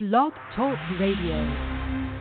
Blog Talk Radio.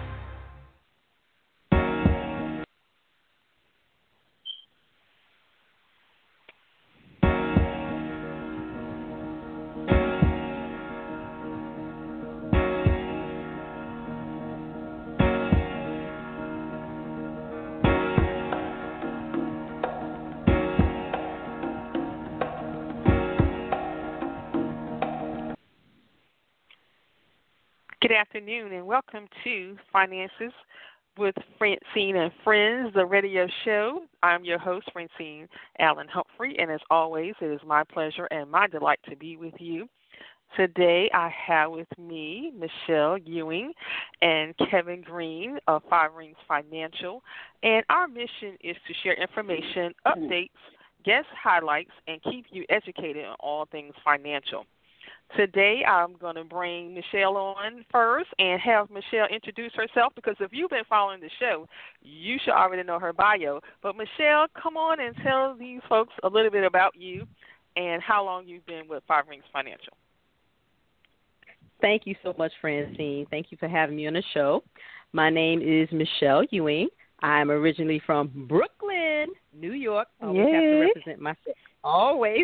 Good afternoon and welcome to Finances with Francine and Friends, the radio show. I'm your host, Francine Allen Humphrey, and as always, it is my pleasure and my delight to be with you. Today I have with me Michelle Ewing and Kevin Green of Five Rings Financial, and our mission is to share information, updates, guest highlights, and keep you educated on all things financial. Today, I'm going to bring Michelle on first and have Michelle introduce herself because if you've been following the show, you should already know her bio. But Michelle, come on and tell these folks a little bit about you and how long you've been with Five Rings Financial. Thank you so much, Francine. Thank you for having me on the show. My name is Michelle Ewing. I'm originally from Brooklyn, New York. I always have to represent myself. Always.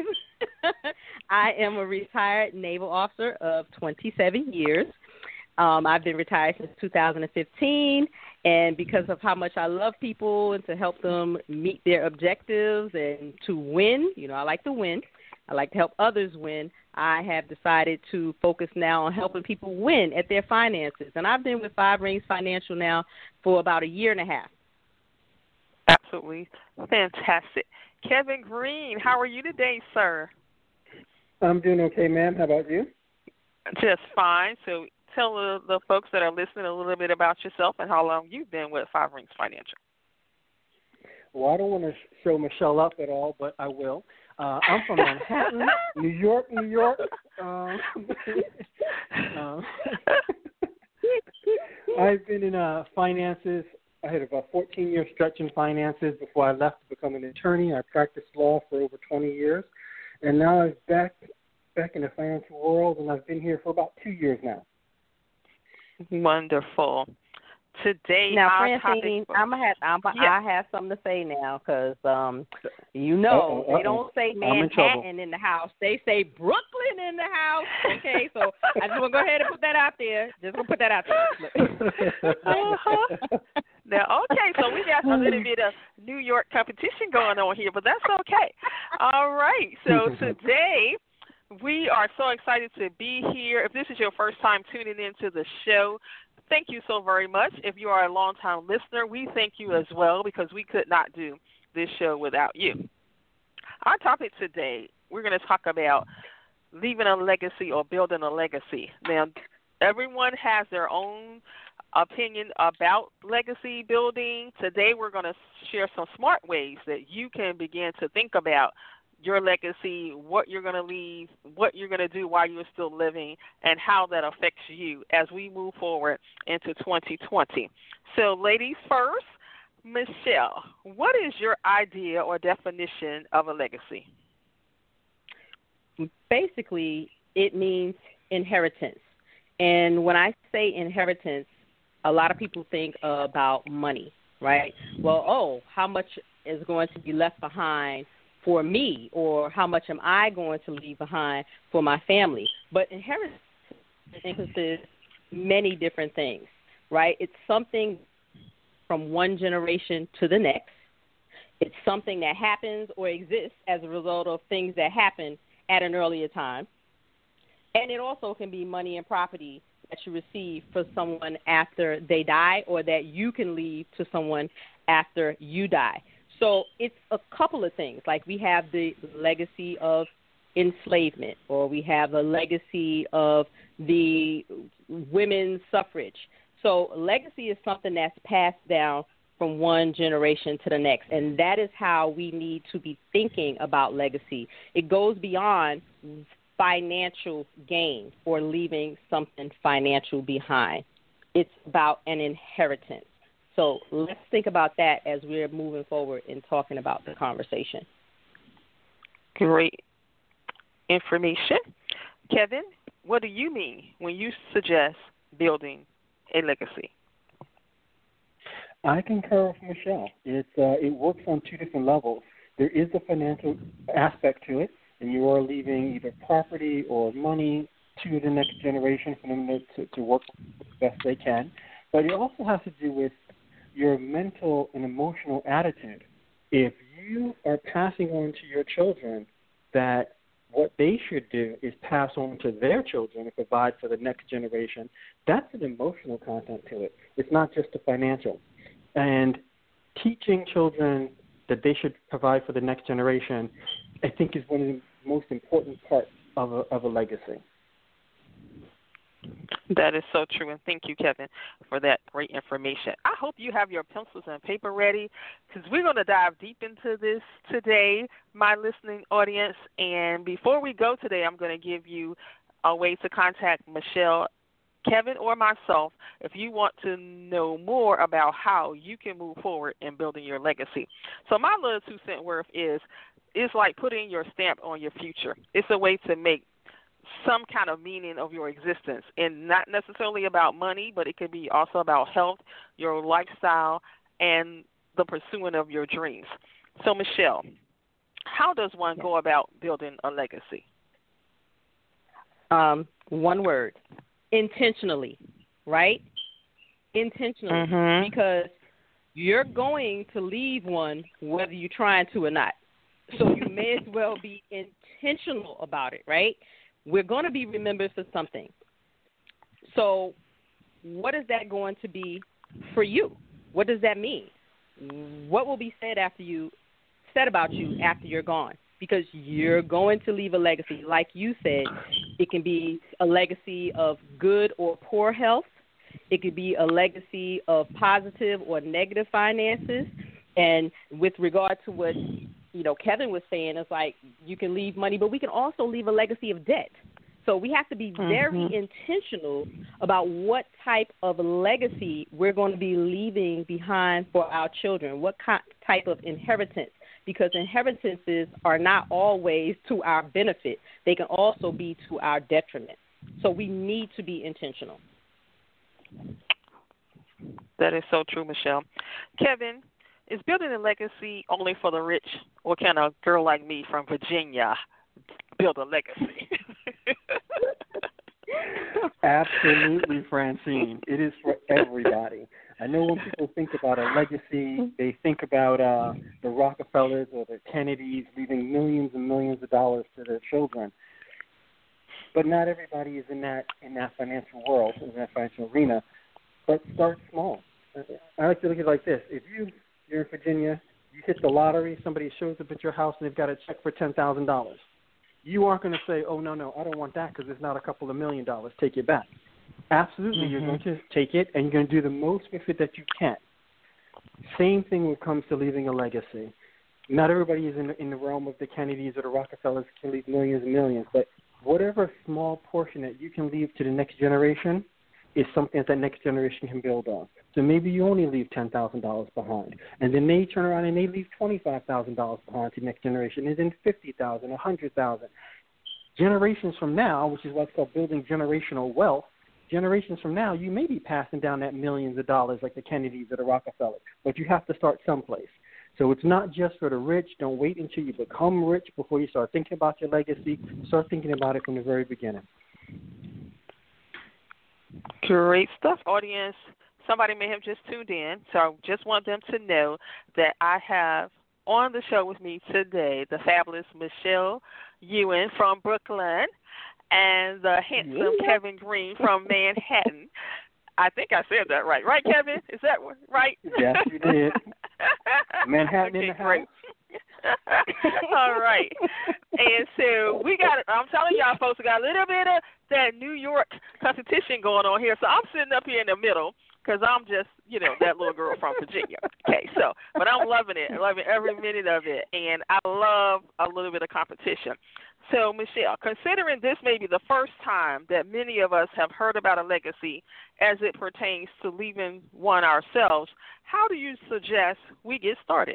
I am a retired naval officer of 27 years. I've been retired since 2015, and because of how much I love people and to help them meet their objectives and to win, I like to win. I like to help others win. I have decided to focus now on helping people win at their finances, and I've been with Five Rings Financial now for about a year and a half. Absolutely fantastic. Kevin Green, how are you today, sir? I'm doing okay, ma'am. How about you? Just fine. So tell the folks that are listening a little bit about yourself and how long you've been with Five Rings Financial. Well, I don't want to show Michelle up at all, but I will. I'm from Manhattan, New York. I've been in finances. I had about 14-year stretch in finances before I left to become an attorney. I practiced law for over 20 years, and now I'm back in the financial world, and I've been here for about 2 years now. Wonderful. Today, now, Francine, I have something to say now because they don't say Manhattan in the house; they say Brooklyn in the house. Okay, so I just want to go ahead and put that out there. Now, okay, so we got a little bit of New York competition going on here, but that's okay. All right, so today we are so excited to be here. If this is your first time tuning into the show, thank you so very much. If you are a longtime listener, we thank you as well because we could not do this show without you. Our topic today, we're going to talk about leaving a legacy or building a legacy. Now, everyone has their own opinion about legacy building. Today we're going to share some smart ways that you can begin to think about your legacy, what you're going to leave, what you're going to do while you're still living, and how that affects you as we move forward into 2020. So ladies first, Michelle, what is your idea or definition of a legacy? Basically, it means inheritance. And when I say inheritance, a lot of people think about money, right? Well, how much is going to be left behind for me, or how much am I going to leave behind for my family? But inheritance encompasses many different things, right? It's something from one generation to the next. It's something that happens or exists as a result of things that happen at an earlier time. And it also can be money and property that you receive for someone after they die or that you can leave to someone after you die. So it's a couple of things. Like we have the legacy of enslavement, or we have a legacy of the women's suffrage. So legacy is something that's passed down from one generation to the next, and that is how we need to be thinking about legacy. It goes beyond financial gain or leaving something financial behind. It's about an inheritance. So let's think about that as we're moving forward and talking about the conversation. Great information. Kevin, what do you mean when you suggest building a legacy? I concur with Michelle. It works on two different levels. There is a financial aspect to it, and you are leaving either property or money to the next generation for them to work the best they can. But it also has to do with your mental and emotional attitude. If you are passing on to your children that what they should do is pass on to their children and provide for the next generation, that's an emotional content to it. It's not just the financial. And teaching children that they should provide for the next generation, I think, is one of the most important parts of a legacy. That is so true, and thank you, Kevin, for that great information. I hope you have your pencils and paper ready, because we're going to dive deep into this today, my listening audience. And before we go today, I'm going to give you a way to contact Michelle, Kevin, or myself if you want to know more about how you can move forward in building your legacy. So my little 2-cent worth is like putting your stamp on your future. It's a way to make some kind of meaning of your existence, and not necessarily about money, but it could be also about health, your lifestyle, and the pursuing of your dreams. So, Michelle, how does one go about building a legacy? One word: intentionally, right? Intentionally, because you're going to leave one whether you're trying to or not. So you may as well be intentional about it, right? We're going to be remembered for something. So what is that going to be for you? What does that mean? What will be said about you after you're gone? Because you're going to leave a legacy. Like you said, it can be a legacy of good or poor health. It could be a legacy of positive or negative finances. And with regard to what Kevin was saying, it's like you can leave money, but we can also leave a legacy of debt. So we have to be very intentional about what type of legacy we're going to be leaving behind for our children, what type of inheritance, because inheritances are not always to our benefit. They can also be to our detriment. So we need to be intentional. That is so true, Michelle. Kevin, is building a legacy only for the rich, or can a girl like me from Virginia build a legacy? Absolutely, Francine. It is for everybody. I know when people think about a legacy, they think about the Rockefellers or the Kennedys leaving millions and millions of dollars to their children. But not everybody is in that financial world, in that financial arena. But start small. I like to look at it like this. If you're in Virginia, you hit the lottery, somebody shows up at your house and they've got a check for $10,000. You aren't going to say, oh, no, I don't want that because it's not a couple of $1 million. Take it back. Absolutely, you're going to take it and you're going to do the most with it that you can. Same thing when it comes to leaving a legacy. Not everybody is in the realm of the Kennedys or the Rockefellers can leave millions and millions, but whatever small portion that you can leave to the next generation is something that next generation can build on. So maybe you only leave $10,000 behind, and then they turn around and they leave $25,000 behind to the next generation, and then $50,000, $100,000. Generations from now, which is what's called building generational wealth, generations from now, you may be passing down that millions of dollars like the Kennedys or the Rockefellers, but you have to start someplace. So it's not just for the rich. Don't wait until you become rich before you start thinking about your legacy. Start thinking about it from the very beginning. Great stuff, audience. Somebody may have just tuned in, so I just want them to know that I have on the show with me today the fabulous Michelle Ewan from Brooklyn and the handsome Kevin Green from Manhattan. I think I said that right. Right, Kevin? Is that right? Yes, you did. Manhattan in the house. Great. All right. And so I'm telling y'all folks, we got a little bit of that New York competition going on here. So I'm sitting up here in the middle because I'm just, that little girl from Virginia. Okay, but I'm loving it. Loving every minute of it. And I love a little bit of competition. So, Michelle, considering this may be the first time that many of us have heard about a legacy as it pertains to leaving one ourselves, how do you suggest we get started?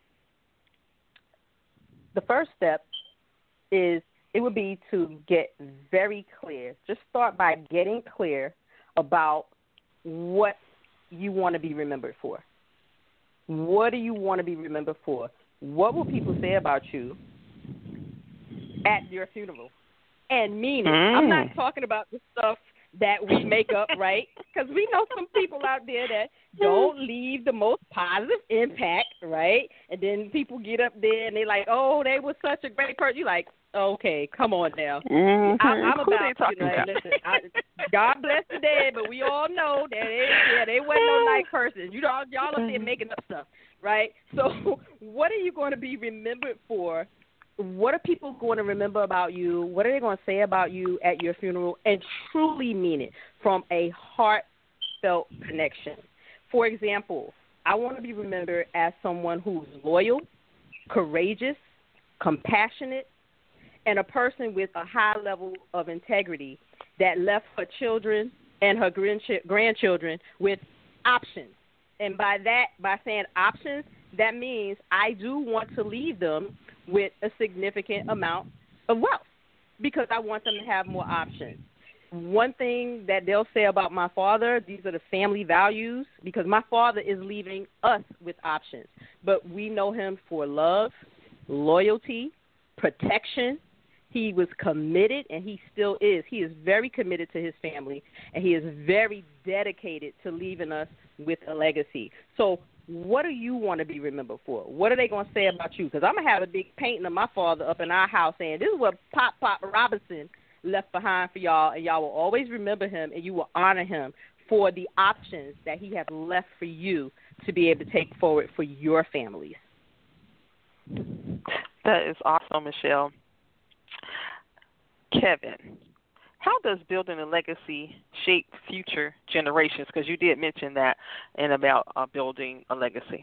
The first step it would be to get very clear. Just start by getting clear about what you want to be remembered for. What do you want to be remembered for? What will people say about you at your funeral? And mean it. I'm not talking about the stuff that we make up, right? Because we know some people out there that don't leave the most positive impact, right? And then people get up there and they like, oh, they were such a great person. You're like, okay, come on now. I'm about, listen, God bless the dead, but we all know that they wasn't no nice persons. Y'all up there making up stuff, right? So what are you going to be remembered for? What are people going to remember about you? What are they going to say about you at your funeral? And truly mean it from a heartfelt connection. For example, I want to be remembered as someone who's loyal, courageous, compassionate, and a person with a high level of integrity that left her children and her grandchildren with options. And by saying options, that means I do want to leave them with a significant amount of wealth because I want them to have more options. One thing that they'll say about my father, these are the family values, because my father is leaving us with options. But we know him for love, loyalty, protection. He was committed, and he still is. He is very committed to his family, and he is very dedicated to leaving us with a legacy. So what do you want to be remembered for? What are they going to say about you? Because I'm going to have a big painting of my father up in our house saying, this is what Pop Robinson left behind for y'all, and y'all will always remember him, and you will honor him for the options that he has left for you to be able to take forward for your families. That is awesome, Michelle. Kevin, how does building a legacy shape future generations? Because you did mention that and about building a legacy.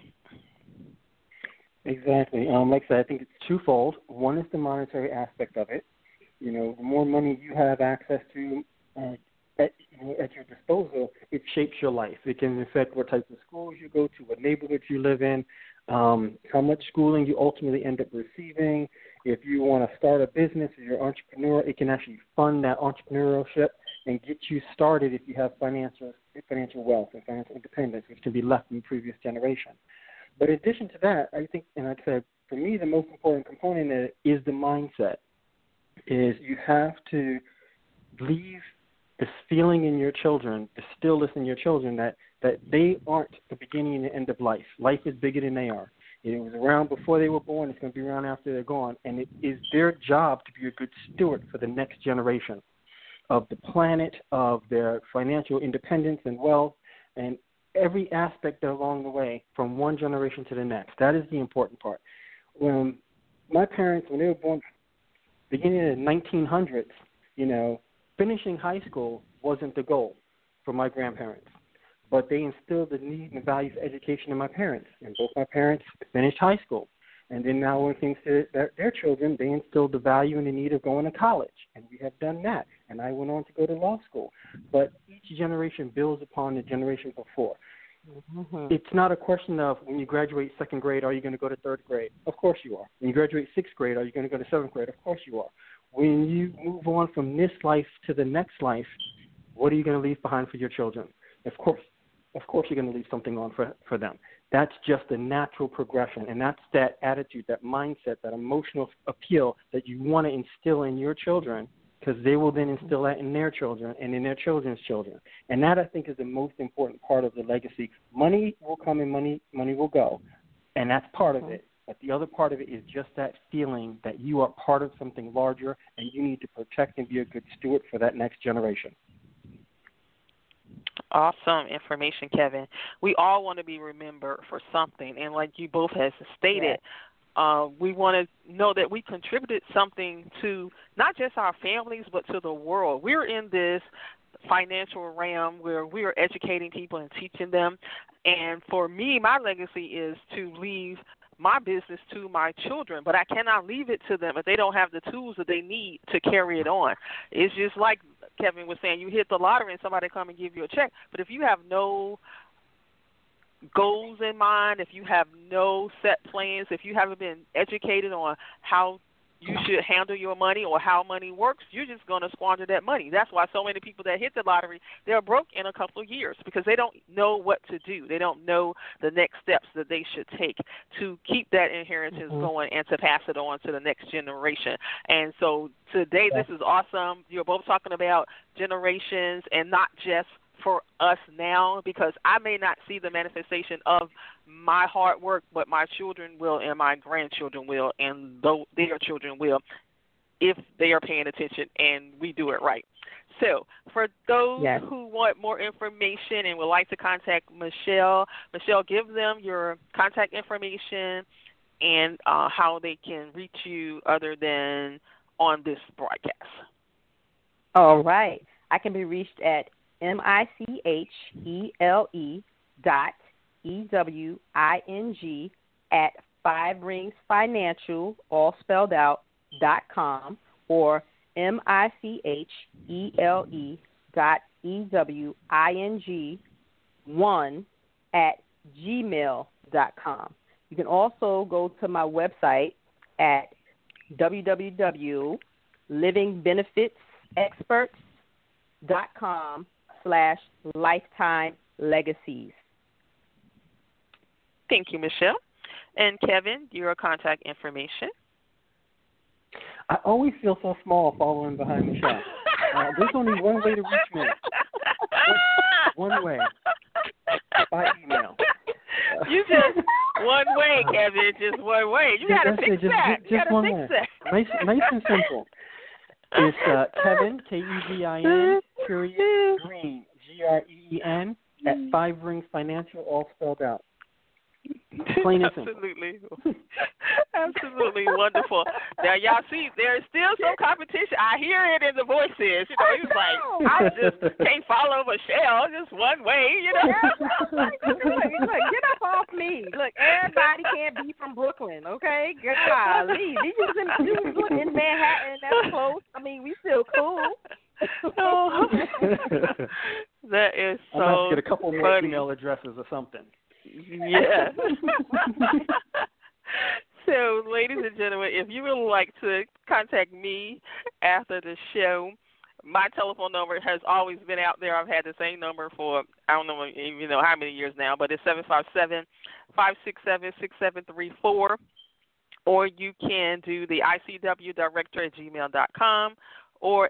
Exactly. Like I said, I think it's twofold. One is the monetary aspect of it. You know, the more money you have access to at your disposal, it shapes your life. It can affect what types of schools you go to, what neighborhoods you live in, how much schooling you ultimately end up receiving. If you want to start a business, if you're an entrepreneur, it can actually fund that entrepreneurship and get you started if you have financial wealth and financial independence, which can be left from the previous generation. But in addition to that, I think, and like I said, for me, the most important component is the mindset. Is you have to leave this feeling in your children, distill this in your children that they aren't the beginning and the end of life. Life is bigger than they are. It was around before they were born. It's going to be around after they're gone. And it is their job to be a good steward for the next generation of the planet, of their financial independence and wealth, and every aspect along the way from one generation to the next. That is the important part. When my parents, when they were born, beginning of the 1900s, finishing high school wasn't the goal for my grandparents. But they instilled the need and the value of education in my parents. And both my parents finished high school. And then now when it came to their children, they instilled the value and the need of going to college. And we have done that. And I went on to go to law school. But each generation builds upon the generation before. Mm-hmm. It's not a question of when you graduate second grade, are you going to go to third grade? Of course you are. When you graduate sixth grade, are you going to go to seventh grade? Of course you are. When you move on from this life to the next life, what are you going to leave behind for your children? Of course you're going to leave something on for them. That's just a natural progression, and that's that attitude, that mindset, that emotional appeal that you want to instill in your children, because they will then instill that in their children and in their children's children. And that, I think, is the most important part of the legacy. Money will come and money will go, and that's part of it. But the other part of it is just that feeling that you are part of something larger, and you need to protect and be a good steward for that next generation. Awesome information, Kevin. We all want to be remembered for something, and like you both have stated, we want to know that we contributed something to not just our families but to the world. We're in this financial realm where we are educating people and teaching them, and for me, my legacy is to leave my business to my children, but I cannot leave it to them if they don't have the tools that they need to carry it on. It's just like Kevin was saying, you hit the lottery and somebody come and give you a check, but if you have no goals in mind, if you have no set plans, if you haven't been educated on how you should handle your money or how money works, you're just going to squander that money. That's why so many people that hit the lottery, they're broke in a couple of years because they don't know what to do. They don't know the next steps that they should take to keep that inheritance going and to pass it on to the next generation. And so today, this is awesome. You're both talking about generations and not just for us now, because I may not see the manifestation of my hard work, but my children will and my grandchildren will and their children will if they are paying attention and we do it right. So for those who want more information and would like to contact Michelle, give them your contact information and how they can reach you other than on this broadcast. All right. I can be reached at MICHELE.EWING@5ringsfinancial, all spelled out, .com, or MICHELE.EWING1@gmail.com. You can also go to my website at www.livingbenefitsexperts.com/lifetime legacies. Thank you, Michelle. And Kevin, your contact information. I always feel so small following behind Michelle. There's only one way to reach me. One way. By email. You just one way, Kevin. Just one way. You got to fix that. Just one way. Nice and simple. It's Kevin, Kevin, period, Green, GREEN, at 5ringsfinancial, all spelled out. Plain and simple. Absolutely wonderful. Now, y'all see, there is still some competition. I hear it in the voices. You know, he's like, I just can't follow Michelle just one way, you know. Look, get up off me. Look, everybody can't be from Brooklyn, okay? Golly. These was in Manhattan, that's close. I mean, we still cool. That is so I might get a couple more funny. email addresses or something. Yeah. So, ladies and gentlemen, if you would like to contact me after the show, my telephone number has always been out there. I've had the same number for, I don't know even know how many years now, but it's 757-567-6734. Or you can do the ICWdirector@gmail.com or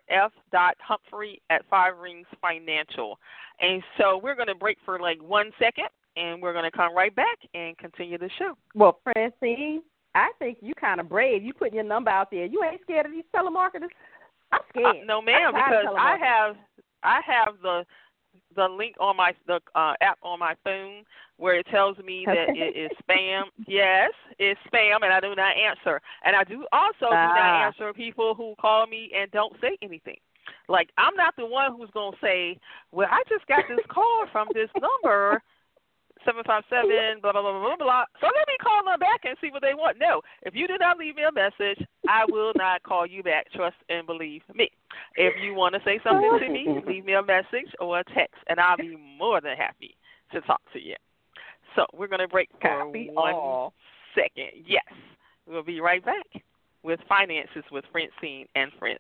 f.humphrey@5ringsfinancial. And so we're going to break for like 1 second, and we're going to come right back and continue the show. Well, Francine, I think you kind of brave. You putting your number out there. You ain't scared of these telemarketers? I'm scared. No, ma'am, because I have the link on my app on my phone where it tells me that it is spam. Yes, it's spam, and I do not answer. And I do also do not answer people who call me and don't say anything. Like, I'm not the one who's going to say, well, I just got this call from this number, 757, blah, blah, blah, blah, blah. So let me call them back and see what they want. No, if you do not leave me a message, I will not call you back. Trust and believe me. If you want to say something to me, leave me a message or a text, and I'll be more than happy to talk to you. So we're going to break for 1 second. Yes, we'll be right back with Finances with Francine and Friends.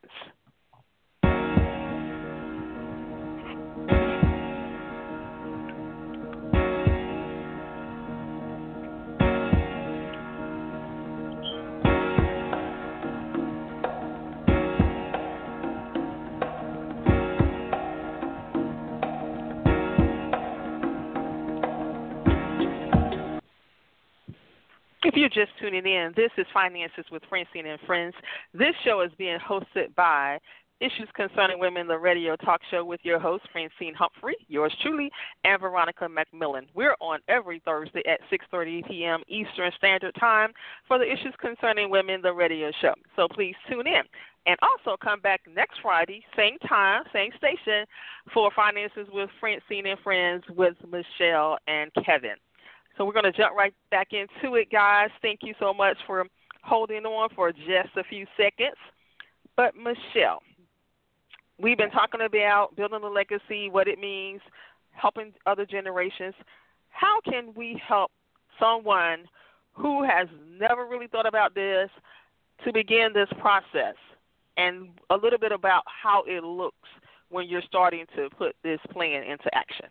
If you're just tuning in, this is Finances with Francine and Friends. This show is being hosted by Issues Concerning Women, the radio talk show with your host, Francine Humphrey, yours truly, and Veronica McMillan. We're on every Thursday at 6:30 p.m. Eastern Standard Time for the Issues Concerning Women, the radio show. So please tune in. And also come back next Friday, same time, same station, for Finances with Francine and Friends with Michelle and Kevin. So we're going to jump right back into it, guys. Thank you so much for holding on for just a few seconds. But, Michelle, we've been talking about building a legacy, what it means, helping other generations. How can we help someone who has never really thought about this, to begin this process, and a little bit about how it looks when you're starting to put this plan into action.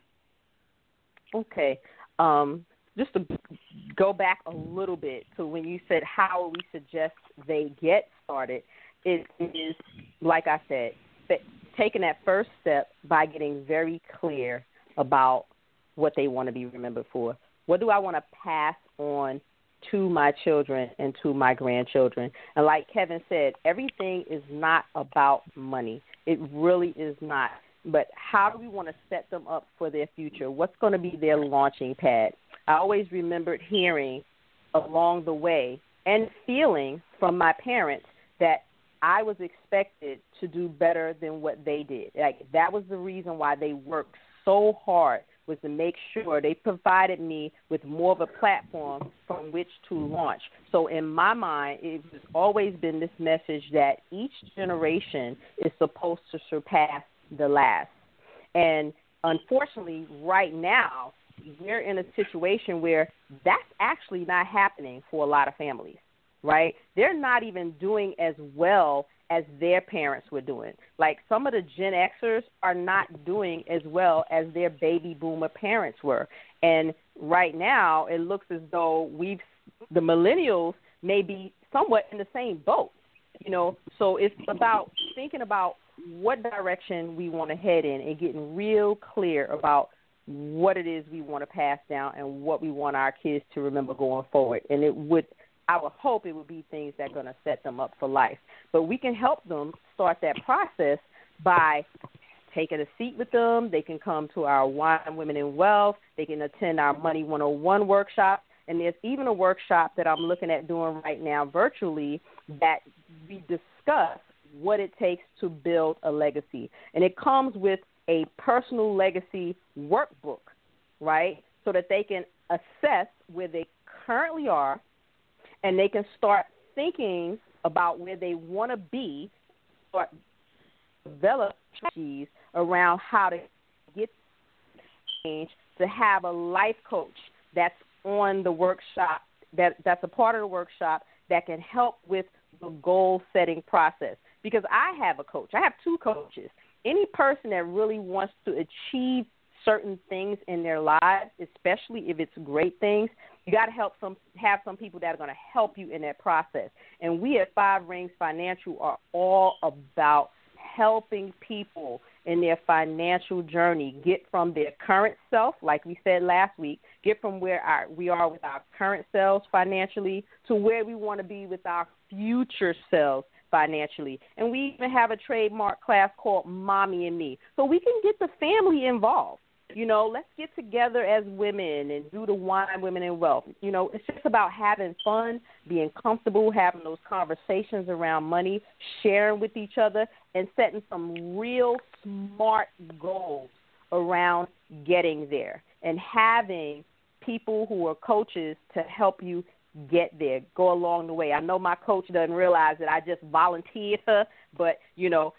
Okay. Just to go back a little bit to when you said how we suggest they get started, it is, like I said, taking that first step by getting very clear about what they want to be remembered for. What do I want to pass on to my children and to my grandchildren? And like Kevin said, everything is not about money. It really is not. But how do we want to set them up for their future? What's going to be their launching pad? I always remembered hearing along the way and feeling from my parents that I was expected to do better than what they did. Like, that was the reason why they worked so hard, was to make sure they provided me with more of a platform from which to launch. So in my mind, it's always been this message that each generation is supposed to surpass the last. And unfortunately, right now, we're in a situation where that's actually not happening for a lot of families, right? They're not even doing as well as their parents were doing. Like, some of the Gen Xers are not doing as well as their baby boomer parents were. And right now, it looks as though the millennials may be somewhat in the same boat, you know. So it's about thinking about what direction we want to head in and getting real clear about what it is we want to pass down and what we want our kids to remember going forward. And I would hope it would be things that are going to set them up for life. But we can help them start that process by taking a seat with them. They can come to our Wine, Women, and Wealth. They can attend our Money 101 workshop. And there's even a workshop that I'm looking at doing right now virtually that we discuss what it takes to build a legacy. And it comes with a personal legacy workbook, right, so that they can assess where they currently are, and they can start thinking about where they want to be, or develop strategies around how to get change, to have a life coach that's on the workshop, that's a part of the workshop that can help with the goal-setting process. Because I have a coach. I have two coaches. Any person that really wants to achieve certain things in their lives, especially if it's great things, you got to have some people that are going to help you in that process. And we at Five Rings Financial are all about helping people in their financial journey get from their current self, like we said last week, get from where we are with our current selves financially to where we want to be with our future selves financially. And we even have a trademark class called Mommy and Me. So we can get the family involved. You know, let's get together as women and do the Wine, Women, and Wealth. You know, it's just about having fun, being comfortable, having those conversations around money, sharing with each other, and setting some real smart goals around getting there, and having people who are coaches to help you get there, go along the way. I know my coach doesn't realize that I just volunteered her, but, you know,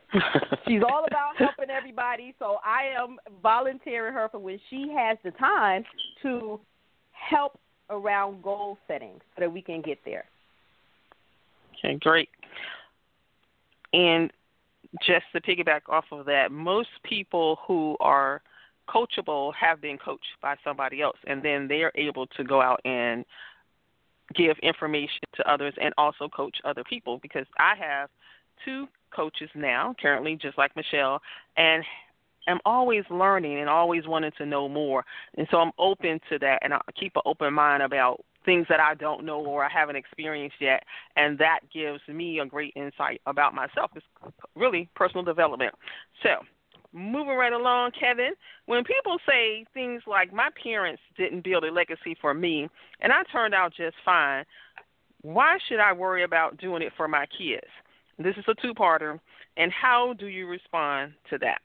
she's all about helping everybody, so I am volunteering her for when she has the time to help around goal setting so that we can get there. Okay, great. And just to piggyback off of that, most people who are coachable have been coached by somebody else, and then they're able to go out and give information to others and also coach other people, because I have two coaches now currently, just like Michelle, and I'm always learning and always wanting to know more. And so I'm open to that, and I keep an open mind about things that I don't know or I haven't experienced yet, and that gives me a great insight about myself. It's really personal development. So moving right along, Kevin, when people say things like, my parents didn't build a legacy for me and I turned out just fine, why should I worry about doing it for my kids? This is a two-parter, and how do you respond to that?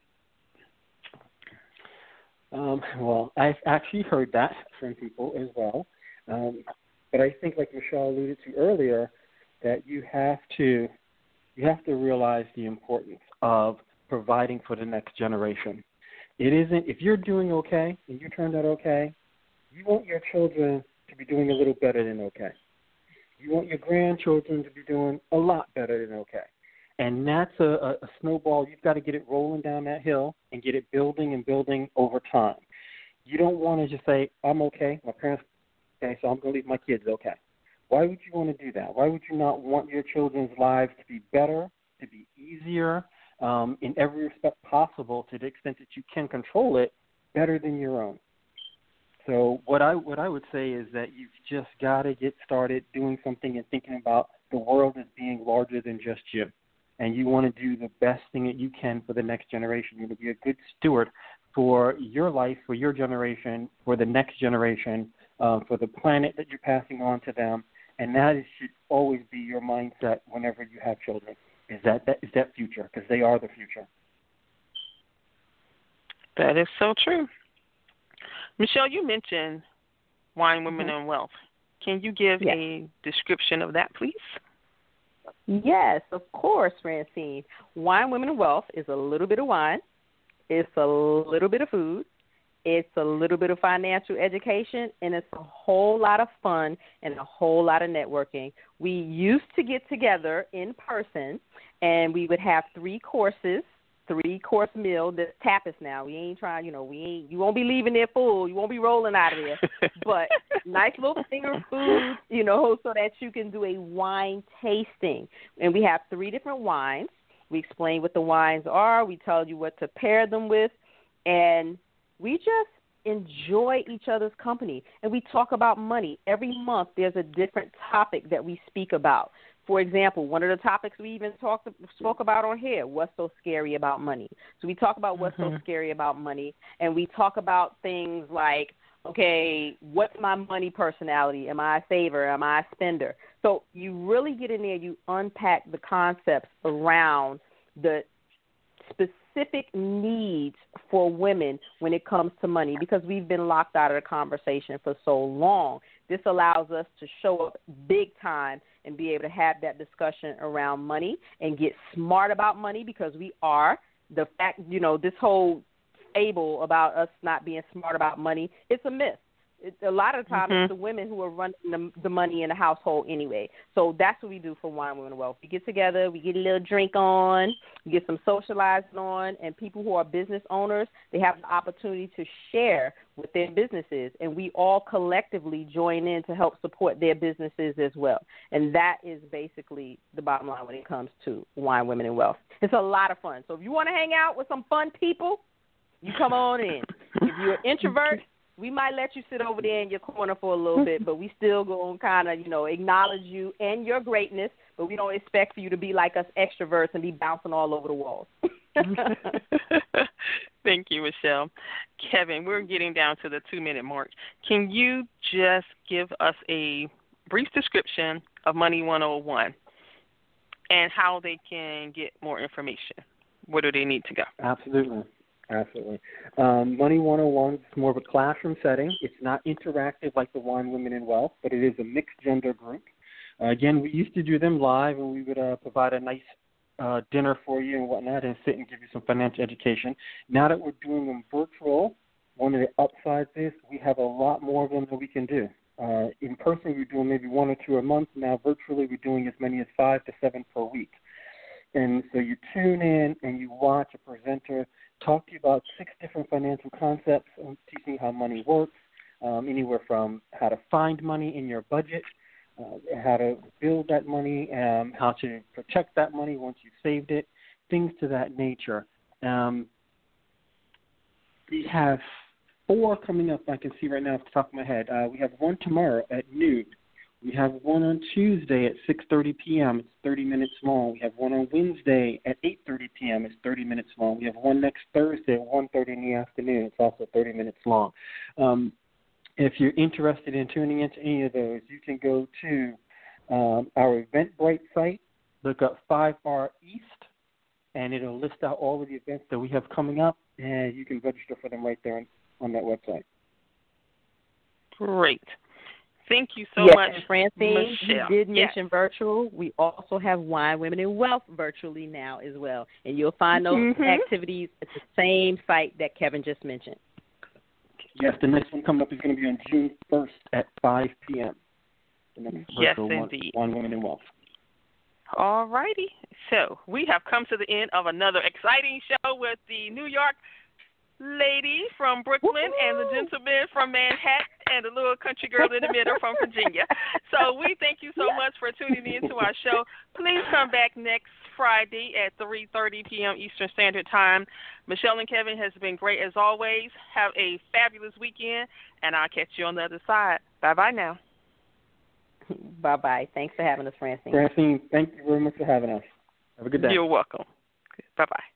Well, I've actually heard that from people as well. But I think, like Michelle alluded to earlier, that you have to realize the importance of providing for the next generation. It isn't, if you're doing okay and you turned out okay, you want your children to be doing a little better than okay. You want your grandchildren to be doing a lot better than okay. And that's a snowball. You've got to get it rolling down that hill and get it building and building over time. You don't want to just say, I'm okay, my parents okay, so I'm going to leave my kids okay. Why would you want to do that? Why would you not want your children's lives to be better, to be easier, in every respect possible, to the extent that you can control it, better than your own? So what I would say is that you've just got to get started doing something and thinking about the world as being larger than just you. And you want to do the best thing that you can for the next generation. You want to be a good steward for your life, for your generation, for the next generation, for the planet that you're passing on to them. And that should always be your mindset whenever you have children, is that future, because they are the future. That is so true. Michelle, you mentioned Wine, Women, and Wealth. Can you give a description of that, please? Yes, of course, Francine. Wine, Women, and Wealth is a little bit of wine. It's a little bit of food. It's a little bit of financial education, and it's a whole lot of fun and a whole lot of networking. We used to get together in person, and we would have 3 courses, 3-course meal. That's tapas now. We ain't trying, you won't be leaving there full. You won't be rolling out of there. But nice little finger food, so that you can do a wine tasting. And we have 3 different wines. We explain what the wines are. We tell you what to pair them with. And we just enjoy each other's company. And we talk about money. Every month there's a different topic that we speak about. For example, one of the topics we even spoke about on here, what's so scary about money. So we talk about what's so scary about money, and we talk about things like, okay, what's my money personality? Am I a saver? Am I a spender? So you really get in there, you unpack the concepts around the specific needs for women when it comes to money, because we've been locked out of the conversation for so long. This allows us to show up big time and be able to have that discussion around money and get smart about money, because we are. The fact, this whole fable about us not being smart about money, it's a myth. A lot of times it's the women who are running the money in the household anyway. So that's what we do for Wine, Women, and Wealth. We get together, we get a little drink on, we get some socializing on, and people who are business owners, they have the opportunity to share with their businesses, and we all collectively join in to help support their businesses as well. And that is basically the bottom line when it comes to Wine, Women, and Wealth. It's a lot of fun. So if you want to hang out with some fun people, you come on in. If you're an introvert, we might let you sit over there in your corner for a little bit, but we still going to kind of, acknowledge you and your greatness, but we don't expect for you to be like us extroverts and be bouncing all over the walls. Thank you, Michelle. Kevin, we're getting down to the 2-minute mark. Can you just give us a brief description of Money 101 and how they can get more information? Where do they need to go? Absolutely. Money 101 is more of a classroom setting. It's not interactive like the Wine, Women, and Wealth, but it is a mixed gender group. Again, we used to do them live, and we would provide a nice dinner for you and whatnot and sit and give you some financial education. Now that we're doing them virtual, one of the upsides is we have a lot more of them that we can do. In person, we're doing maybe 1 or 2 a month. Now virtually, we're doing as many as 5 to 7 per week. And so you tune in and you watch a presenter talk to you about 6 different financial concepts, teaching how money works, anywhere from how to find money in your budget, how to build that money, how to protect that money once you've saved it, things to that nature. We have 4 coming up I can see right now off the top of my head. We have one tomorrow at noon. We have one on Tuesday at 6:30 p.m. It's 30 minutes long. We have one on Wednesday at 8:30 p.m. It's 30 minutes long. We have one next Thursday at 1:30 in the afternoon. It's also 30 minutes long. If you're interested in tuning into any of those, you can go to our Eventbrite site, look up 5R East, and it'll list out all of the events that we have coming up, and you can register for them right there on that website. Great. Thank you so yes, much, and Francine, Michelle. You did mention virtual. We also have Wine, Women, and Wealth virtually now as well. And you'll find those activities at the same site that Kevin just mentioned. Yes, the next one coming up is going to be on June 1st at 5 p.m. the next Yes, virtual indeed. One Woman in Wealth. All righty. So we have come to the end of another exciting show with the New York lady from Brooklyn and the gentleman from Manhattan and the little country girl in the middle from Virginia. So we thank you so much for tuning in to our show. Please come back next Friday at 3:30 p.m. Eastern Standard Time. Michelle and Kevin has been great as always. Have a fabulous weekend, and I'll catch you on the other side. Bye-bye now. Bye-bye. Thanks for having us, Francine. Francine, thank you very much for having us. Have a good day. You're welcome. Bye-bye.